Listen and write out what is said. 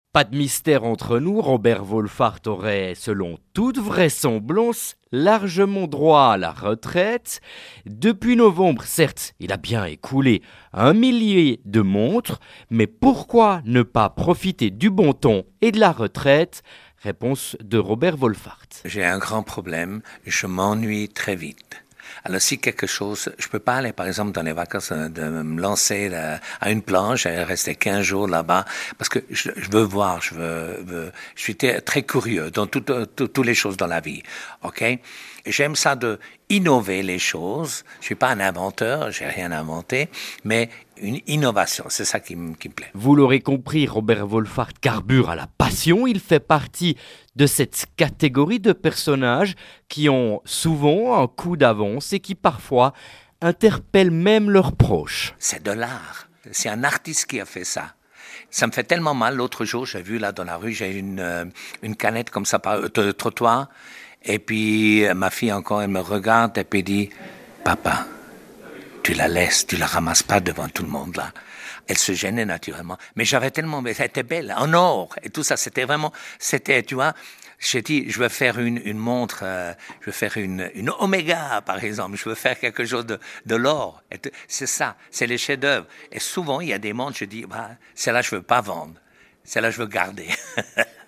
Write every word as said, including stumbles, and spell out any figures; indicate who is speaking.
Speaker 1: Pas de mystère entre nous, Robert Wolfart aurait, selon toute vraisemblance, largement droit à la retraite. Depuis novembre, certes, il a bien écoulé un millier de montres, mais pourquoi ne pas profiter du bon temps et de la retraite ? Réponse de Robert Wolfart.
Speaker 2: J'ai un grand problème, je m'ennuie très vite. Alors si quelque chose, je peux pas aller par exemple dans les vacances de, de me lancer là, à une planche et rester quinze jours là-bas parce que je, je veux voir, je veux, veux je suis très, très curieux dans toutes toutes les choses dans la vie, ok? Et j'aime ça de innover les choses. Je suis pas un inventeur, j'ai rien inventé, mais une innovation, c'est ça qui, m- qui me plaît.
Speaker 1: Vous l'aurez compris, Robert Wolfart carbure à la passion. Il fait partie de cette catégorie de personnages qui ont souvent un coup d'avance et qui parfois interpellent même leurs proches.
Speaker 2: C'est de l'art. C'est un artiste qui a fait ça. Ça me fait tellement mal. L'autre jour, j'ai vu là dans la rue, j'ai une euh, une canette comme ça par de trottoir. Et puis euh, ma fille encore, elle me regarde et puis dit, papa, tu la laisses, tu la ramasses pas devant tout le monde là. Elle se gênait naturellement, mais j'avais tellement, mais elle était belle, en or et tout ça. C'était vraiment, c'était, tu vois. J'ai dit, je veux faire une une montre, euh, je veux faire une une Oméga par exemple. Je veux faire quelque chose de de l'or. Et t- C'est ça, c'est les chefs-d'œuvre. Et souvent il y a des montres, je dis, bah, celle-là je veux pas vendre, celle-là je veux garder.